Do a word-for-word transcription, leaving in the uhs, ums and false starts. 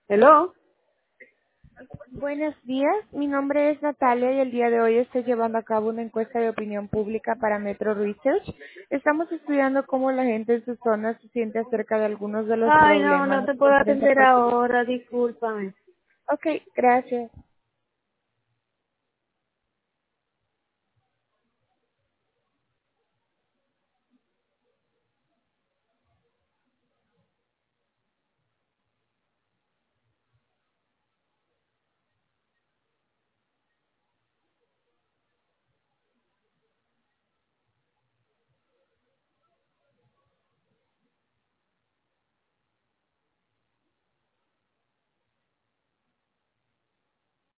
Hello. Buenos días, mi nombre es Natalia y el día de hoy estoy llevando a cabo una encuesta de opinión pública para Metro Research. Estamos estudiando cómo la gente en su zona se siente acerca de algunos de los Ay, no, no problemas te puedo que tienen atender zapatos. ahora, discúlpame. Ok, gracias.